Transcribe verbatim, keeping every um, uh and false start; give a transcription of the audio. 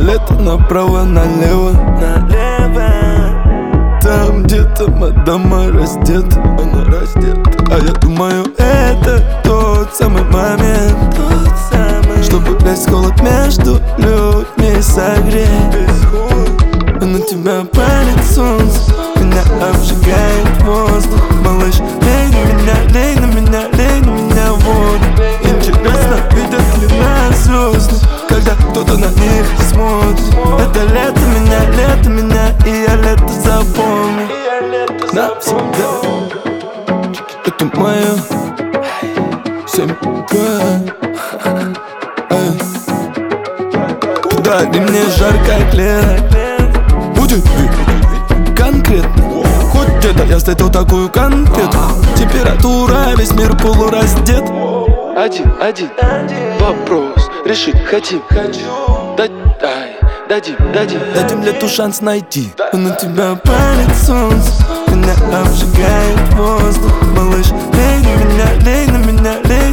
Лето направо-налево, налево. Там где-то мадама раздета, она раздета. А я думаю, это тот самый момент, тот самый, чтобы весь холод между людьми согреть. На тебя палит солнце, меня обжигает воздух. Малыш, лей на меня, лей на меня, лей на меня воду. Интересно, видят ли нас звезды, когда кто-то на них смотрит. Это лето меня, лето меня, и я лето запомню навсегда. Это мое семья. Подари мне жар, как лето. Удиви конкретно. Хоть где-то я встретил такую конкрету. Температура, весь мир полураздет. Один, один, вопрос решить хотим. Дай, дай, дадим, дадим. Дадим лету шанс найти. На тебя палит солнце, меня обжигает воздух. Малыш, лей на меня, лей на меня, лей